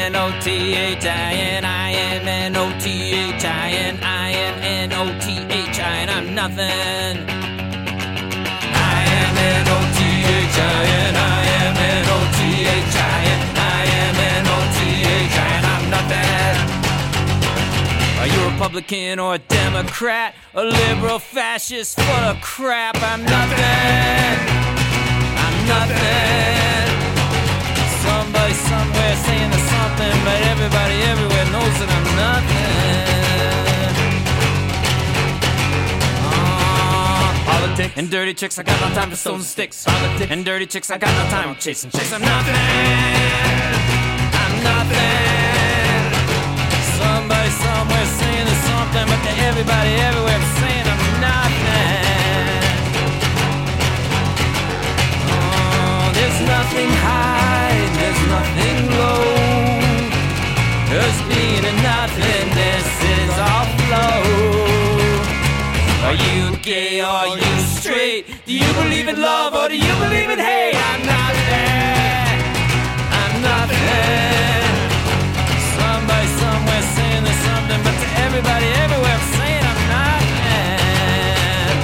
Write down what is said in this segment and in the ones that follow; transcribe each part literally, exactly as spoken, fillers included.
N O T H I N, I am N O T H I N, I am N O T H I N, I'm nothing. I am N O T H I N, I am N O T H I N, I am N O T H I N, I'm nothing. Are you a Republican or a Democrat? A liberal fascist full of crap? I'm nothing. I'm nothing. Somebody somewhere saying there's something, but everybody everywhere knows that I'm nothing. Uh, politics and dirty chicks, I got no time for stones and sticks. Politics and dirty chicks, I got no time for chasing chicks. I'm nothing. I'm nothing. Somebody somewhere saying there's something, but to everybody everywhere saying I'm nothing. Oh, there's nothing high, there's nothing low. Just being a nothingness is all flow. Are you gay or are you straight? Do you believe in love or do you believe in hate? I'm nothing. I'm nothing. Somebody somewhere saying there's something, but to everybody everywhere I'm saying I'm nothing.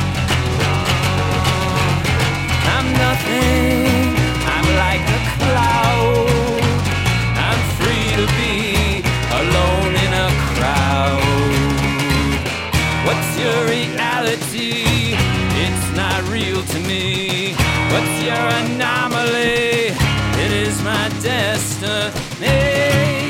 I'm nothing. I'm like a cloud. I'm free to be alone in a crowd. What's your reality? It's not real to me. What's your anomaly? It is my destiny.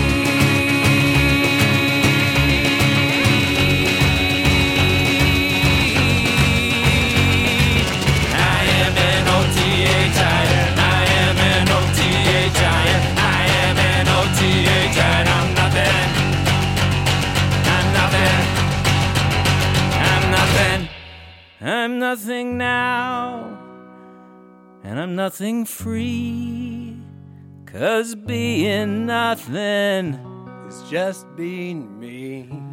I'm nothing now, and I'm nothing free, 'cause being nothing is just being me.